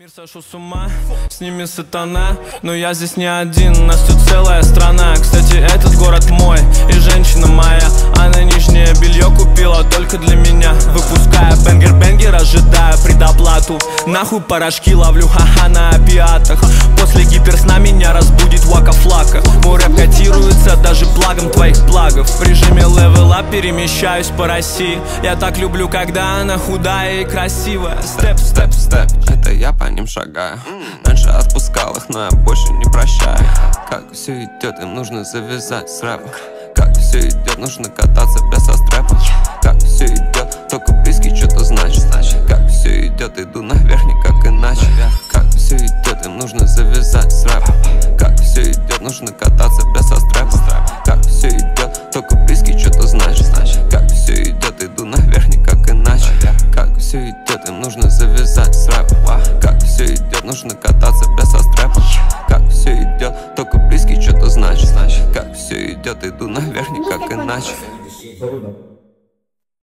Мир сошел с ума, с ними сатана. Но я здесь не один, нас тут целая страна. Кстати, этот город мой и женщина моя. Она нижнее белье купила только для меня. Выпуская бенгер-бенгер, ожидая предоплату. Нахуй порошки ловлю, ха-ха, на опиатах. После гиперсна меня разбудит вака-флака. Мой рэп котируется даже благом твоих благов. В режиме level up перемещаюсь по России. Я так люблю, когда она худая и красивая. Степ, степ, степ. Это я по ним шагаю. Раньше отпускал их, но я больше не прощаю. Как все идет, им нужно завязать с рэпом. Как все идет, нужно кататься без стрепа. Как все идет, только близкий что-то значит. Как все идет, иду наверх, никак иначе. Как все идет, им нужно завязать с рэпом. Как все идет, нужно кататься без стрепа. Как все идет, только близкий что-то значит. Как все идет, иду наверх, никак иначе. Как все идет, им нужно завязать с рэпом. Как все идет, нужно кататься без стрепа. Как все идет, только близкий что-то значит. Как все идет, иду наверх, никак иначе.